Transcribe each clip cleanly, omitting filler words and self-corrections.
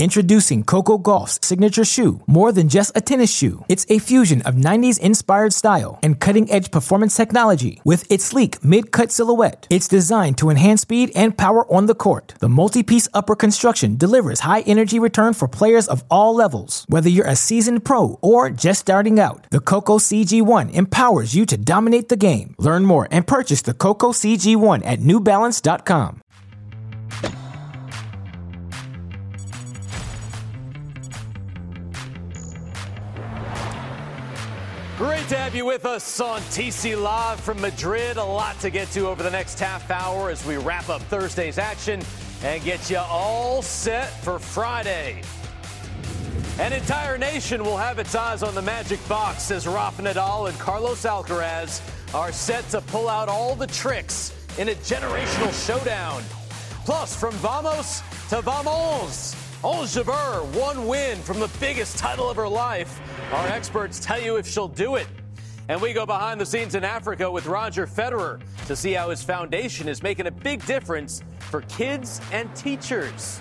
Introducing Coco Gauff's signature shoe, more than just a tennis shoe. It's a fusion of 90s-inspired style and cutting-edge performance technology. With its sleek mid-cut silhouette, it's designed to enhance speed and power on the court. The multi-piece upper construction delivers high-energy return for players of all levels. Whether you're a seasoned pro or just starting out, the Coco CG1 empowers you to dominate the game. Learn more and purchase the Coco CG1 at NewBalance.com. Great to have you with us on TC Live from Madrid. A lot to get to over the next half hour as we wrap up Thursday's action and get you all set for Friday. An entire nation will have its eyes on the magic box as Rafa Nadal and Carlos Alcaraz are set to pull out all the tricks in a generational showdown. Plus, from vamos to vamos, Ons Jabeur, one win from the biggest title of her life. Our experts tell you if she'll do it. And we go behind the scenes in Africa with Roger Federer to see how his foundation is making a big difference for kids and teachers.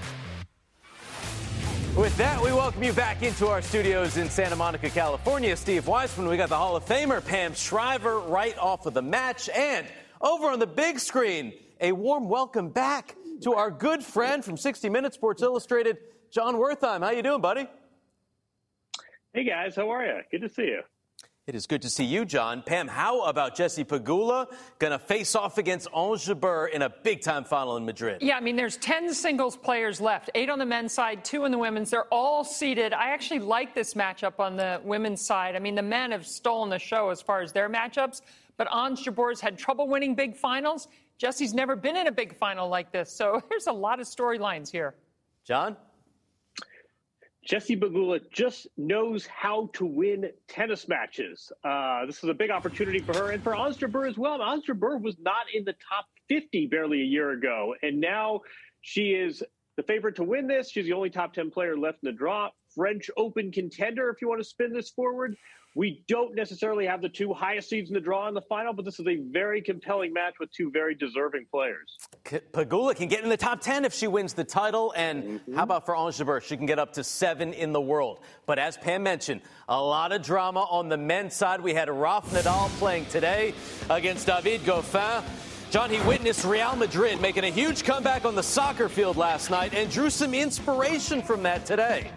With that, we welcome you back into our studios in Santa Monica, California. Steve Weissman, we got the Hall of Famer Pam Shriver right off of the match. And over on the big screen, a warm welcome back to our good friend from 60 Minutes, Sports Illustrated, Jon Wertheim. How you doing, buddy? Hey, guys. How are you? Good to see you. It is good to see you, John. Pam, how about Jessie Pegula going to face off against Ons Jabeur in a big-time final in Madrid? Yeah, I mean, there's 10 singles players left, 8 on the men's side, 2 on the women's. They're all seeded. I actually like this matchup on the women's side. I mean, the men have stolen the show as far as their matchups, but Ons Jabeur's had trouble winning big finals. Jessie's never been in a big final like this, so there's a lot of storylines here. John? Jessie Pegula just knows how to win tennis matches. This is a big opportunity for her and for Ons Jabeur as well. Ons Jabeur was not in the top 50 barely a year ago, and now she is the favorite to win this. She's the only top 10 player left in the draw. French Open contender, if you want to spin this forward. We don't necessarily have the 2 highest seeds in the draw in the final, but this is a very compelling match with 2 very deserving players. Pegula can get in the top 10 if she wins the title. And how about for Ons Jabeur? She can get up to 7 in the world. But as Pam mentioned, a lot of drama on the men's side. We had Rafa Nadal playing today against David Goffin. John, he witnessed Real Madrid making a huge comeback on the soccer field last night and drew some inspiration from that today.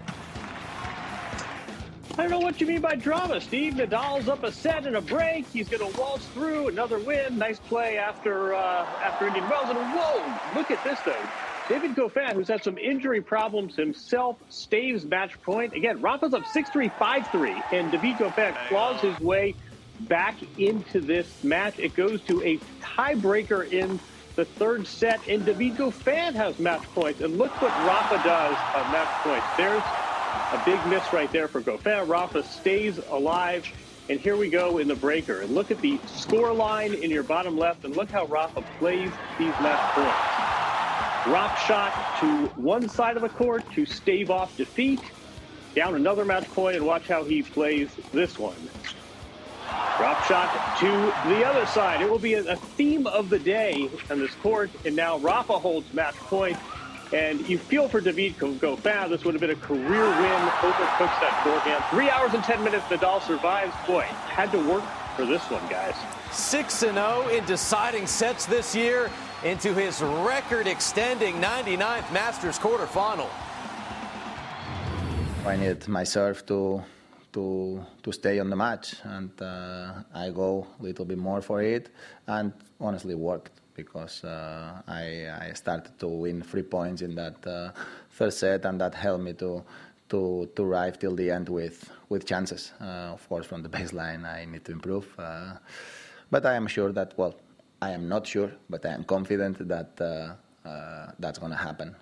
I don't know what you mean by drama, Steve. Nadal's up a set and a break. He's going to waltz through another win. Nice play after Indian Wells. And whoa, look at this, though. David Goffin, who's had some injury problems himself, staves match point. Again, Rafa's up 6-3, 5-3, and David Goffin claws his way back into this match. It goes to a tiebreaker in the third set, and David Goffin has match points. And look what Rafa does on match points. There's a big miss right there for Goffin. Rafa stays alive, and here we go in the breaker. And look at the score line in your bottom left, and look how Rafa plays these match points. Drop shot to one side of the court to stave off defeat. Down another match point, and watch how he plays this one. Drop shot to the other side. It will be a theme of the day on this court, and now Rafa holds match point. And you feel for David Goffin. This would have been a career win over Kookstad forehand. 3 hours and 10 minutes, Nadal survives. Boy, had to work for this one, guys. 6-0 in deciding sets this year into his record-extending 99th Masters quarterfinal. I needed my serve to stay on the match, and I go a little bit more for it, and honestly worked. Because I started to win 3 points in that third set, and that helped me to arrive till the end with chances. Of course, from the baseline, I need to improve. But I am sure that, well, I am not sure, but I am confident that that's going to happen.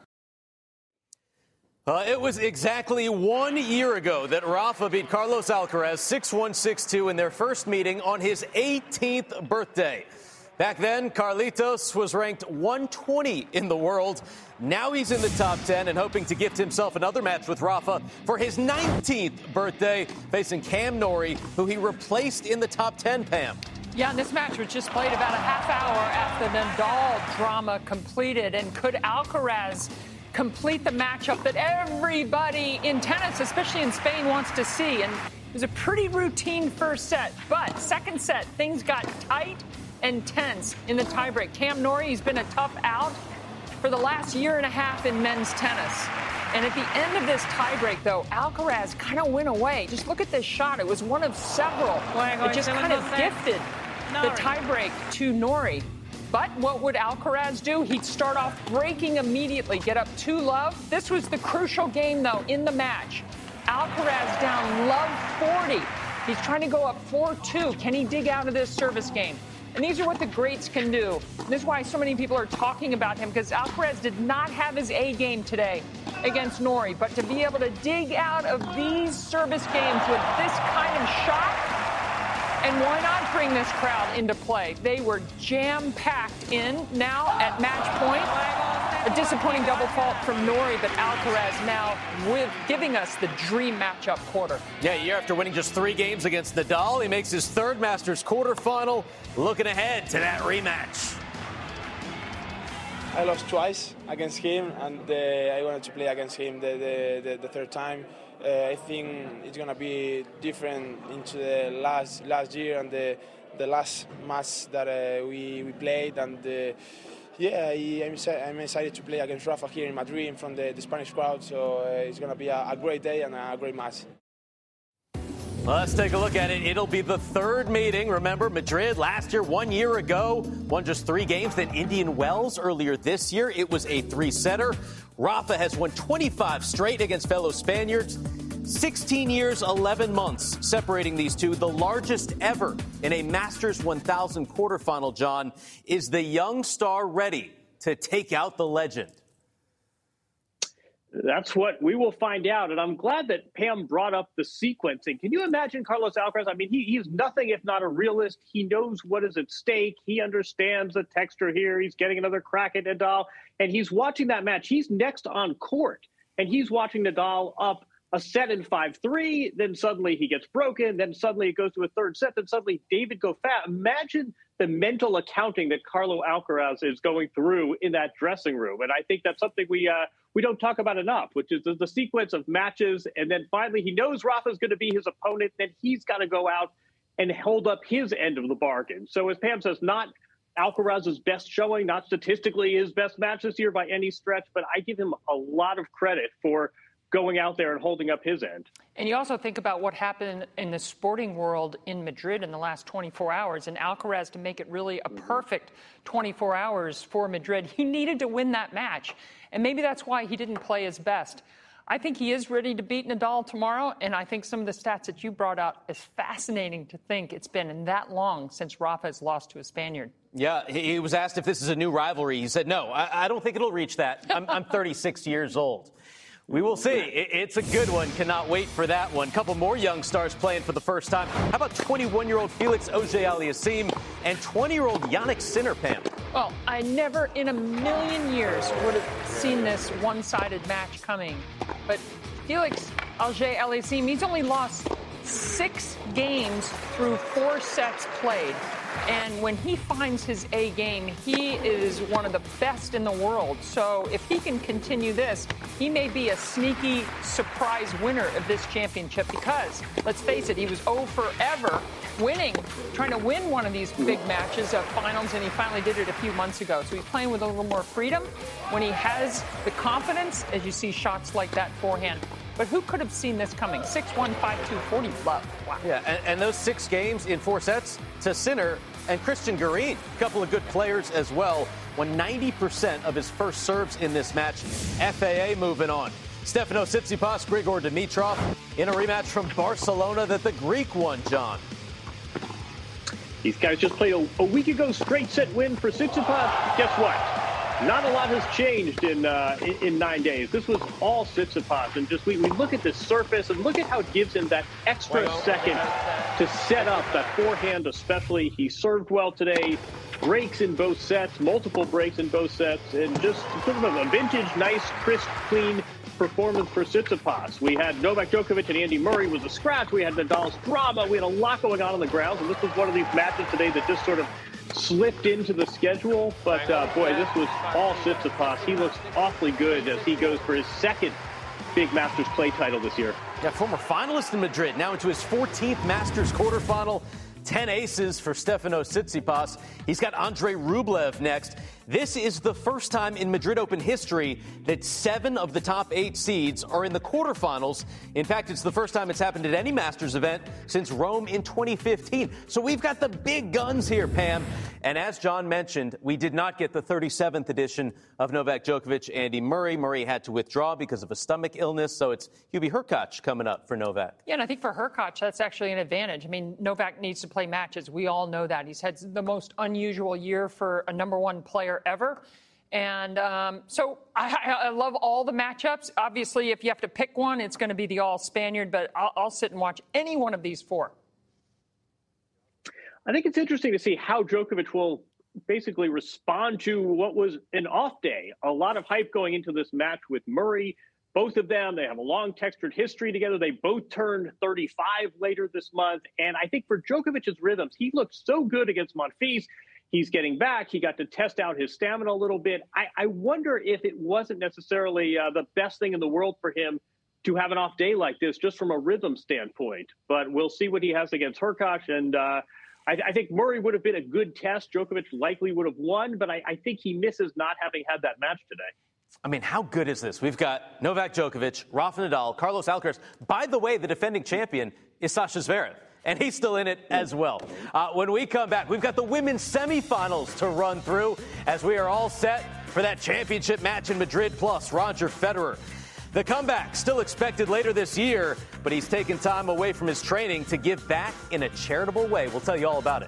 It was exactly 1 year ago that Rafa beat Carlos Alcaraz 6-1, 6-2 in their first meeting on his 18th birthday. Back then, Carlitos was ranked 120 in the world. Now he's in the top 10 and hoping to gift himself another match with Rafa for his 19th birthday, facing Cam Norrie, who he replaced in the top 10, Pam. Yeah, and this match was just played about a half hour after the Nadal drama completed. And could Alcaraz complete the matchup that everybody in tennis, especially in Spain, wants to see. And it was a pretty routine first set. But second set, things got tight and tense in the tiebreak. Cam Norrie, he's been a tough out for the last year and a half in men's tennis. And at the end of this tiebreak, though, Alcaraz kind of went away. Just look at this shot. It was one of several that just kind of gifted the tiebreak to Norrie. But what would Alcaraz do? He'd start off breaking immediately, get up 2-love. This was the crucial game, though, in the match. Alcaraz down love 40. He's trying to go up 4-2. Can he dig out of this service game? And these are what the greats can do. This is why so many people are talking about him, because Alcaraz did not have his A game today against Norrie. But to be able to dig out of these service games with this kind of shot, and why not bring this crowd into play? They were jam-packed in now at match point. A disappointing double fault from Norrie, but Alcaraz now giving us the dream matchup quarter. Yeah, a year after winning just 3 games against Nadal, he makes his third Masters quarterfinal, looking ahead to that rematch. I lost twice against him, and I wanted to play against him the third time. I think it's going to be different into the last year and the last match that we played. And I'm excited to play against Rafa here in Madrid in front of the Spanish crowd. So it's going to be a great day and a great match. Well, let's take a look at it. It'll be the third meeting. Remember, Madrid last year, 1 year ago, won just 3 games. Then Indian Wells earlier this year. It was a 3-setter. Rafa has won 25 straight against fellow Spaniards. 16 years, 11 months separating these two. The largest ever in a Masters 1000 quarterfinal, John. Is the young star ready to take out the legend? That's what we will find out. And I'm glad that Pam brought up the sequencing. Can you imagine Carlos Alcaraz? I mean, he's nothing if not a realist. He knows what is at stake. He understands the texture here. He's getting another crack at Nadal. And he's watching that match. He's next on court. And he's watching Nadal up a set in 5-3. Then suddenly he gets broken. Then suddenly it goes to a third set. Then suddenly David Goffin. Imagine the mental accounting that Carlo Alcaraz is going through in that dressing room. And I think that's something we don't talk about enough, which is the sequence of matches. And then finally he knows Rafa's going to be his opponent. Then he's got to go out and hold up his end of the bargain. So as Pam says, not Alcaraz's best showing, not statistically his best match this year by any stretch, but I give him a lot of credit for going out there and holding up his end. And you also think about what happened in the sporting world in Madrid in the last 24 hours, and Alcaraz, to make it really a perfect 24 hours for Madrid, he needed to win that match. And maybe that's why he didn't play his best. I think he is ready to beat Nadal tomorrow, and I think some of the stats that you brought out is fascinating to think it's been that long since Rafa has lost to a Spaniard. Yeah, he was asked if this is a new rivalry. He said, no, I don't think it'll reach that. I'm 36 years old. We will see. It's a good one. Cannot wait for that one. Couple more young stars playing for the first time. How about 21-year-old Felix Auger-Aliassime and 20-year-old Jannik Sinner, Pam? Well, I never in a million years would have seen this one-sided match coming. But Felix Auger-Aliassime, he's only lost 6 games through 4 sets played. And when he finds his A game, he is one of the best in the world. So if he can continue this, he may be a sneaky surprise winner of this championship because, let's face it, he was 0 forever trying to win one of these big matches of finals, and he finally did it a few months ago. So he's playing with a little more freedom when he has the confidence, as you see shots like that forehand. But who could have seen this coming? 6-1, 5-2, 40 love. Wow. Yeah, and those 6 games in 4 sets to Sinner and Christian Garin, a couple of good players as well. Won 90% of his first serves in this match. FAA moving on. Stefanos Tsitsipas, Grigor Dimitrov in a rematch from Barcelona that the Greek won, John. These guys just played a week ago straight set win for Tsitsipas. Guess what? Not a lot has changed in 9 days. This was all Tsitsipas, and just we look at the surface and look at how it gives him that extra second to set up that forehand, especially. He served well today, breaks in both sets, multiple breaks in both sets, and just sort of a vintage, nice, crisp, clean performance for Tsitsipas. We had Novak Djokovic and Andy Murray was a scratch. We had Nadal's drama. We had a lot going on the grounds, and this was one of these matches today that just sort of slipped into the schedule. But, boy, this was all Tsitsipas. He looks awfully good as he goes for his second big Masters clay title this year. Yeah, former finalist in Madrid, now into his 14th Masters quarterfinal. 10 aces for Stefanos Tsitsipas. He's got Andrei Rublev next. This is the first time in Madrid Open history that 7 of the top 8 seeds are in the quarterfinals. In fact, it's the first time it's happened at any Masters event since Rome in 2015. So we've got the big guns here, Pam. And as John mentioned, we did not get the 37th edition of Novak Djokovic, Andy Murray. Murray had to withdraw because of a stomach illness, so it's Hubie Hurkacz coming up for Novak. Yeah, and I think for Hurkacz, that's actually an advantage. I mean, Novak needs to play matches. We all know that. He's had the most unusual year for a number one player ever. And so I love all the matchups. Obviously, if you have to pick one, it's going to be the all-Spaniard, but I'll sit and watch any one of these 4. I think it's interesting to see how Djokovic will basically respond to what was an off day. A lot of hype going into this match with Murray. Both of them, they have a long textured history together. They both turned 35 later this month. And I think for Djokovic's rhythms, he looked so good against Monfils. He's getting back. He got to test out his stamina a little bit. I wonder if it wasn't necessarily the best thing in the world for him to have an off day like this, just from a rhythm standpoint. But we'll see what he has against Hurkacz. And I think Murray would have been a good test. Djokovic likely would have won, but I think he misses not having had that match today. I mean, how good is this? We've got Novak Djokovic, Rafa Nadal, Carlos Alcaraz. By the way, the defending champion is Sasha Zverev, and he's still in it as well. When we come back, we've got the women's semifinals to run through as we are all set for that championship match in Madrid, plus Roger Federer. The comeback still expected later this year, but he's taken time away from his training to give back in a charitable way. We'll tell you all about it.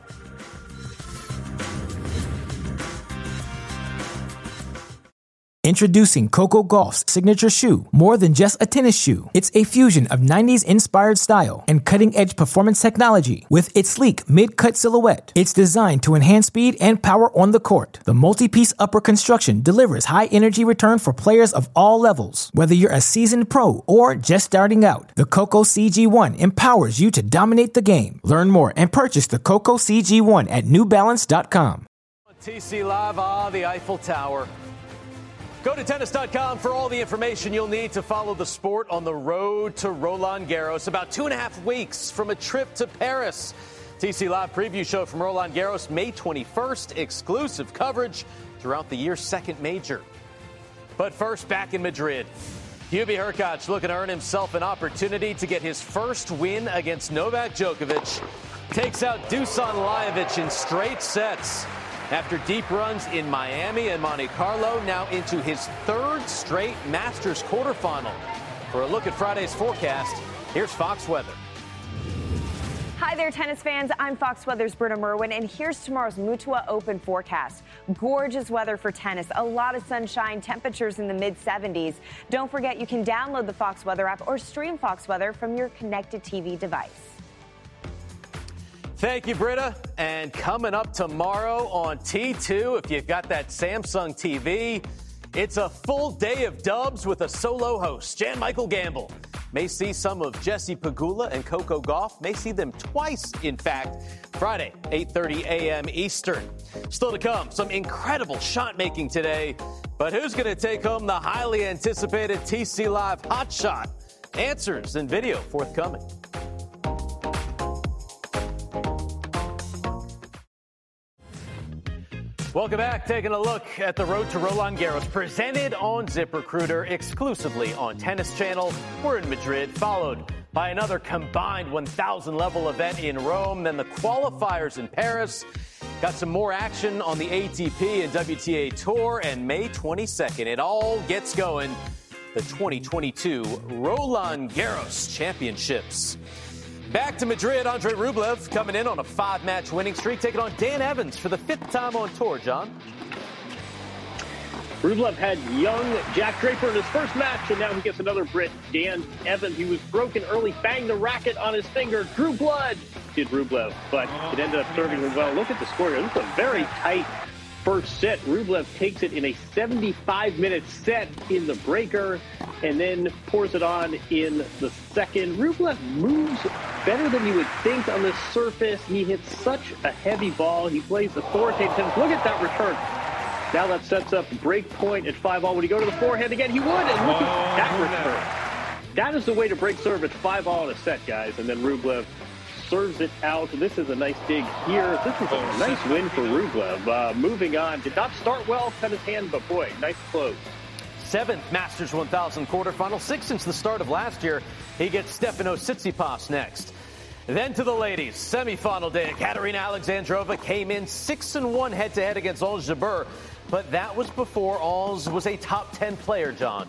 Introducing Coco Gauff's signature shoe, more than just a tennis shoe. It's a fusion of 90s-inspired style and cutting-edge performance technology with its sleek mid-cut silhouette. It's designed to enhance speed and power on the court. The multi-piece upper construction delivers high-energy return for players of all levels. Whether you're a seasoned pro or just starting out, the Coco CG1 empowers you to dominate the game. Learn more and purchase the Coco CG1 at NewBalance.com. TC Live, the Eiffel Tower. Go to tennis.com for all the information you'll need to follow the sport on the road to Roland Garros. About 2.5 weeks from a trip to Paris. TC Live preview show from Roland Garros, May 21st. Exclusive coverage throughout the year's second major. But first, back in Madrid. Hubie Hurkacz looking to earn himself an opportunity to get his first win against Novak Djokovic. Takes out Dusan Lajovic in straight sets. After deep runs in Miami and Monte Carlo, now into his 3rd straight Masters quarterfinal. For a look at Friday's forecast, here's Fox Weather. Hi there, tennis fans. I'm Fox Weather's Britta Merwin, and here's tomorrow's Mutua Open forecast. Gorgeous weather for tennis, a lot of sunshine, temperatures in the mid-70s. Don't forget you can download the Fox Weather app or stream Fox Weather from your connected TV device. Thank you, Britta. And coming up tomorrow on T2, if you've got that Samsung TV, it's a full day of dubs with a solo host. Jan Michael Gamble may see some of Jesse Pegula and Coco Gauff. May see them twice, in fact, Friday, 8:30 a.m. Eastern. Still to come, some incredible shot making today. But who's going to take home the highly anticipated TC Live Hot Shot? Answers and video forthcoming. Welcome back. Taking a look at the road to Roland Garros, presented on ZipRecruiter, exclusively on Tennis Channel. We're in Madrid, followed by another combined 1,000-level event in Rome, then the qualifiers in Paris. Got some more action on the ATP and WTA Tour, and May 22nd, it all gets going. The 2022 Roland Garros Championships. Back to Madrid, Andrei Rublev coming in on a 5-match winning streak, taking on Dan Evans for the 5th time on tour, John. Rublev had young Jack Draper in his first match, and now he gets another Brit, Dan Evans. He was broken early, banged the racket on his finger, drew blood, did Rublev, but it ended up serving him well. Look at the score here. This is a very tight first set. Rublev takes it in a 75-minute set in the breaker. and then pours it on in the second. Rublev moves better than you would think on this surface. He hits such a heavy ball. He plays authoritative tennis. Look at that return. Now that sets up break point at 5-all. Would he go to the forehand again? He would, and look at that return. That is the way to break serve at 5-all in a set, guys. And then Rublev serves it out. This is a nice dig here. This is a nice win for Rublev. Moving on. Did not start well, cut his hand, but boy, nice close. 7th Masters 1000 quarterfinal, 6th since the start of last year. He gets Stefanos Tsitsipas next. Then to the ladies, semifinal day. Katerina Alexandrova came in 6-1 head-to-head against Ons Jabeur, but that was before Ons was a top 10 player, John.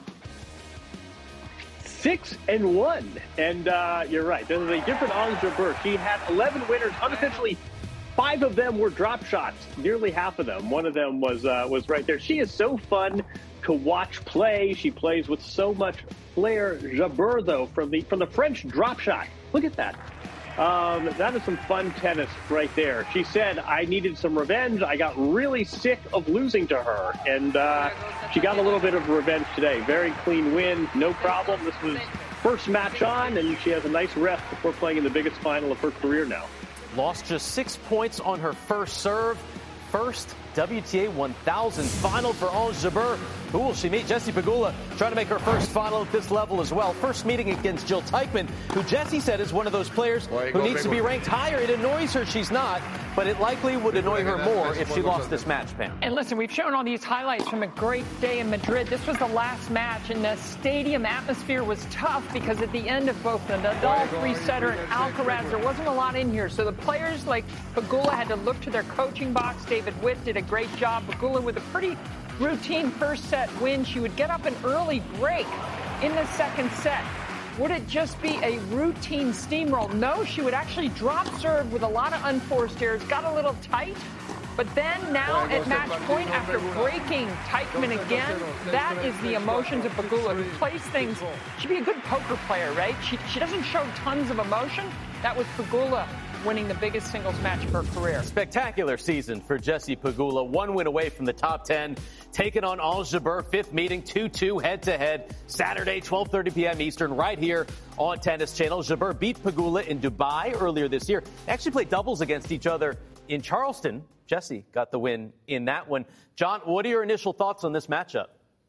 6-1, and you're right. This is a different Ons Jabeur. She had 11 winners. Unofficially, 5 of them were drop shots. Nearly half of them. One of them was right there. She is so fun to watch play. She plays with so much flair. Jabeur, though, from the French drop shot. Look at that. That is some fun tennis right there. She said, I needed some revenge. I got really sick of losing to her. And she got a little bit of revenge today. Very clean win. No problem. This was first match on, and she has a nice rest before playing in the biggest final of her career now. Lost just 6 points on her first serve. First WTA 1000 final for Ons Jabeur. Who will she meet? Jessie Pegula trying to make her first final at this level as well. First meeting against Jill Teichmann, who Jessie said is one of those players who needs to be ranked higher. It annoys her she's not, but it likely would annoy her more if she lost this match, Pam. And listen, we've shown all these highlights from a great day in Madrid. This was the last match, and the stadium atmosphere was tough because at the end of both the Nadal three-setter and Alcaraz, there wasn't a lot in here. So the players like Pegula had to look to their coaching box. David Witt did a great job. Pegula with a pretty routine first set win. She would get up an early break in the second set. Would it just be a routine steamroll? No, she would actually drop serve with a lot of unforced errors, got a little tight. But then now at match point, after breaking Teichmann again, that is the emotions of Pegula, who plays things. She'd be a good poker player, right? She doesn't show tons of emotion. That was Pegula winning the biggest singles match of her career. Spectacular season for Jessie Pegula. 1 win away from the top 10. Taking on Ons Jabeur, 5th meeting, 2-2 head-to-head. Saturday, 12:30 p.m. Eastern, right here on Tennis Channel. Jabeur beat Pegula in Dubai earlier this year. They actually played doubles against each other in Charleston. Jessie got the win in that one. John, what are your initial thoughts on this matchup?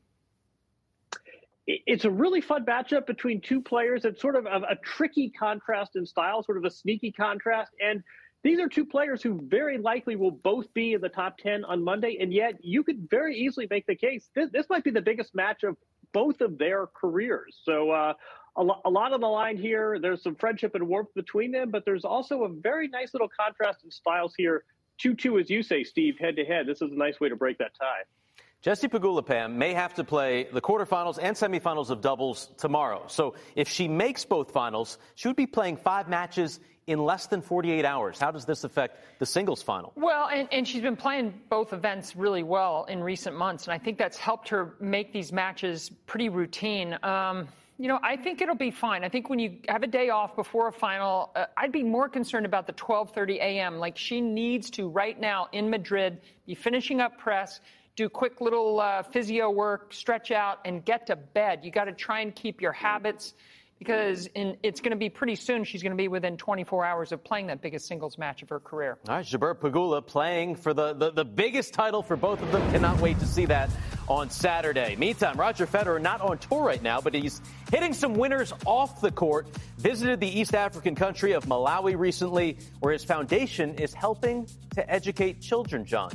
It's a really fun matchup between two players. It's sort of a tricky contrast in style, sort of a sneaky contrast. And these are two players who very likely will both be in the top 10 on Monday. And yet you could very easily make the case this might be the biggest match of both of their careers. So a lot on the line here. There's some friendship and warmth between them, but there's also a very nice little contrast in styles here. 2-2, as you say, Steve, head-to-head. This is a nice way to break that tie. Jessie Pegula, Pam, may have to play the quarterfinals and semifinals of doubles tomorrow. So if she makes both finals, she would be playing 5 matches in less than 48 hours. How does this affect the singles final? Well, and she's been playing both events really well in recent months, and I think that's helped her make these matches pretty routine. I think it'll be fine. I think when you have a day off before a final, I'd be more concerned about the 12:30 a.m. Like, she needs to, right now in Madrid, be finishing up press, do quick little physio work, stretch out, and get to bed. You got to try and keep your habits, because it's going to be pretty soon. She's going to be within 24 hours of playing that biggest singles match of her career. All right, Jabeur Pegula playing for the biggest title for both of them. Cannot wait to see that on Saturday. Meantime, Roger Federer not on tour right now, but he's hitting some winners off the court. Visited the East African country of Malawi recently, where his foundation is helping to educate children, John.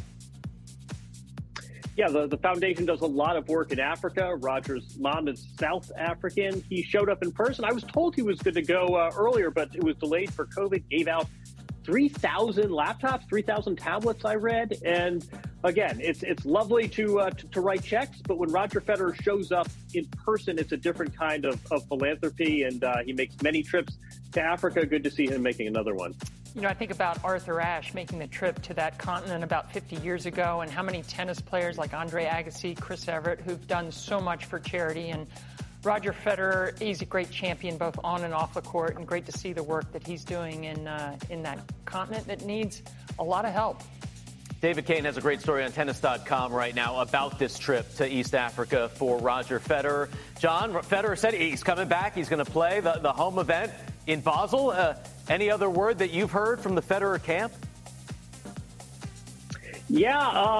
Yeah, the foundation does a lot of work in Africa. Roger's mom is South African. He showed up in person. I was told he was good to go earlier, but it was delayed for COVID. Gave out 3,000 laptops, 3,000 tablets, I read. And again, it's lovely to write checks, but when Roger Federer shows up in person, it's a different kind of philanthropy, and he makes many trips to Africa. Good to see him making another one. I think about Arthur Ashe making the trip to that continent about 50 years ago, and how many tennis players like Andre Agassi, Chris Evert, who've done so much for charity. And Roger Federer, he's a great champion both on and off the court, and great to see the work that he's doing in that continent that needs a lot of help. David Kane has a great story on tennis.com right now about this trip to East Africa for Roger Federer. John, Federer said he's coming back. He's going to play the home event in Basel. Any other word that you've heard from the Federer camp? Yeah,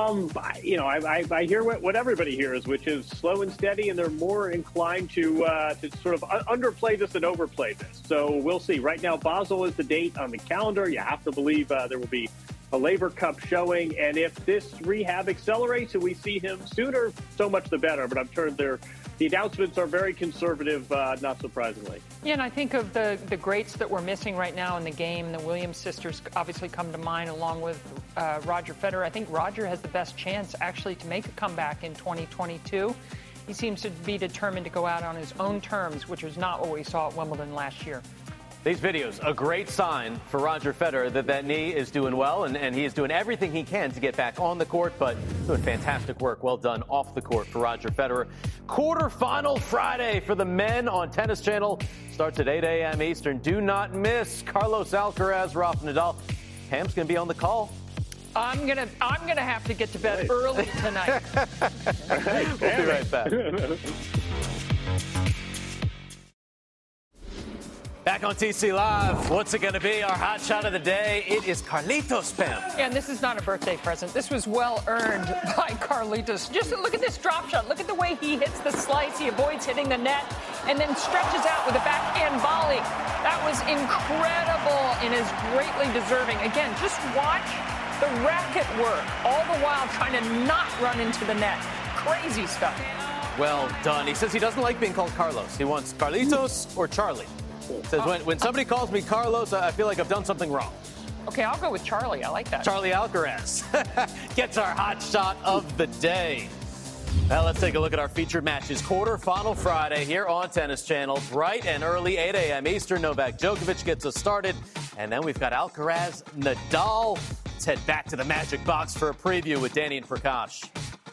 I hear what everybody hears, which is slow and steady, and they're more inclined to sort of underplay this than overplay this. So we'll see. Right now, Basel is the date on the calendar. You have to believe there will be a Laver Cup showing, and if this rehab accelerates and we see him sooner, so much the better. But I'm sure the announcements are very conservative, not surprisingly. Yeah, and I think of the greats that we're missing right now in the game. The Williams sisters obviously come to mind, along with Roger Federer. I think Roger has the best chance, actually, to make a comeback in 2022. He seems to be determined to go out on his own terms, which was not what we saw at Wimbledon last year. These videos, a great sign for Roger Federer that knee is doing well, and he is doing everything he can to get back on the court, but doing fantastic work. Well done off the court for Roger Federer. Quarterfinal Friday for the men on Tennis Channel. Starts at 8 a.m. Eastern. Do not miss Carlos Alcaraz, Rafa Nadal. Pam's going to be on the call. I'm gonna have to get to bed early tonight. We'll be right back. Back on TC Live, what's it going to be? Our hot shot of the day, it is Carlitos, Pam. Yeah, and this is not a birthday present. This was well earned by Carlitos. Just look at this drop shot. Look at the way he hits the slice. He avoids hitting the net and then stretches out with a backhand volley. That was incredible and is greatly deserving. Again, just watch the racket work, all the while trying to not run into the net. Crazy stuff. Well done. He says he doesn't like being called Carlos. He wants Carlitos or Charlie. Says when somebody calls me Carlos, I feel like I've done something wrong. Okay, I'll go with Charlie. I like that. Charlie Alcaraz gets our hot shot of the day. Now let's take a look at our featured matches. Quarterfinal Friday here on Tennis Channel. Bright and early, 8 a.m. Eastern. Novak Djokovic gets us started. And then we've got Alcaraz, Nadal. Let's head back to the Magic Box for a preview with Danny and Prakash.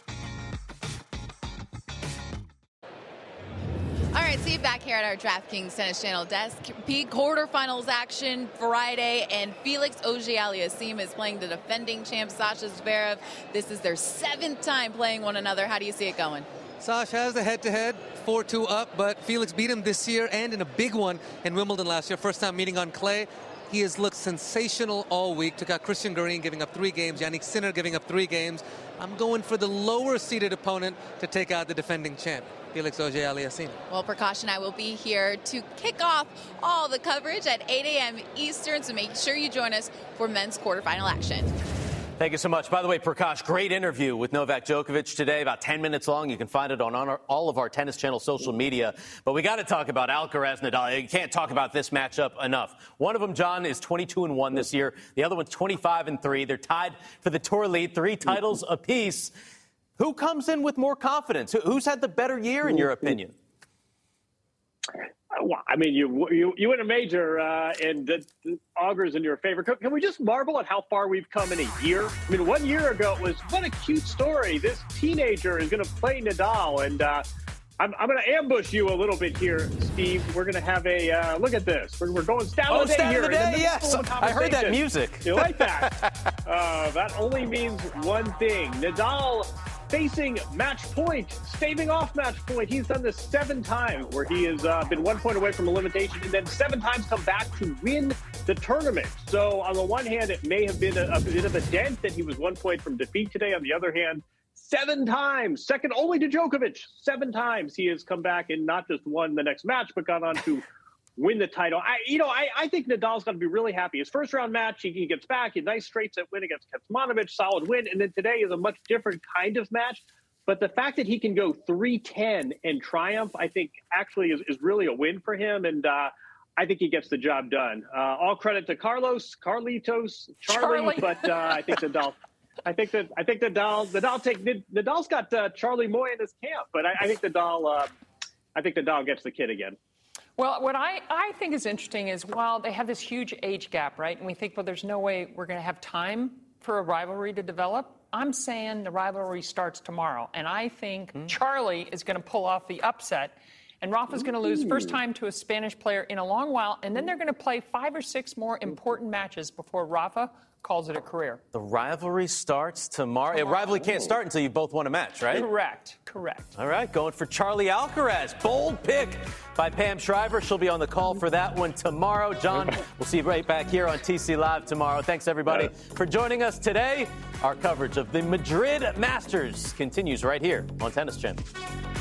All right, see you back here at our DraftKings Tennis Channel desk. Peak quarterfinals action Friday, and Felix Auger-Aliassime is playing the defending champ Sasha Zverev. This is their 7th time playing one another. How do you see it going? Sasha has the head-to-head, 4-2 up, but Felix beat him this year and in a big one in Wimbledon last year. First time meeting on clay. He has looked sensational all week. Took out Christian Garin, giving up 3 games. Jannik Sinner giving up 3 games. I'm going for the lower-seeded opponent to take out the defending champ, Felix Auger-Aliassime. Well, Prakash and I will be here to kick off all the coverage at 8 a.m. Eastern, so make sure you join us for men's quarterfinal action. Thank you so much. By the way, Prakash, great interview with Novak Djokovic today, about 10 minutes long. You can find it on all of our Tennis Channel social media. But we got to talk about Alcaraz, Nadal. You can't talk about this matchup enough. One of them, John, is 22-1 this year. The other one's 25-3. They're tied for the tour lead, 3 titles apiece. Who comes in with more confidence? Who's had the better year, in your opinion? Well, I mean, you win a major, and the Auger's in your favor. Can we just marvel at how far we've come in a year? I mean, 1 year ago it was, what a cute story. This teenager is going to play Nadal, and I'm going to ambush you a little bit here, Steve. We're going to have a look at this. We're going stat of the day here. Yes, I heard that music. You like that? That only means one thing. Nadal facing match point, staving off match point. He's done this 7 times, where he has been 1 point away from elimination, and then 7 times come back to win the tournament. So on the one hand, it may have been a bit of a dent that he was 1 point from defeat today. On the other hand, 7 times, second only to Djokovic, 7 times he has come back and not just won the next match, but gone on to win the title. I think Nadal's going to be really happy. His first round match, he gets back, a nice straight set win against Kecmanovic, solid win. And then today is a much different kind of match. But the fact that he can go 3-10 and triumph, I think actually is really a win for him. And I think he gets the job done. All credit to Carlitos, Charlie. But I think Nadal. Nadal's got Charlie Moy in his camp, but I think Nadal gets the kid again. Well, what I think is interesting is while they have this huge age gap, right, and we think, well, there's no way we're going to have time for a rivalry to develop, I'm saying the rivalry starts tomorrow. And I think Charlie is going to pull off the upset, and Rafa's going to lose first time to a Spanish player in a long while, and then they're going to play 5 or 6 more important matches before Rafa calls it a career. The rivalry starts tomorrow. A rivalry can't start until you both won a match, right? Correct. All right, going for Charlie Alcaraz. Bold pick by Pam Shriver. She'll be on the call for that one tomorrow. John, we'll see you right back here on TC Live tomorrow. Thanks, everybody, for joining us today. Our coverage of the Madrid Masters continues right here on Tennis Channel.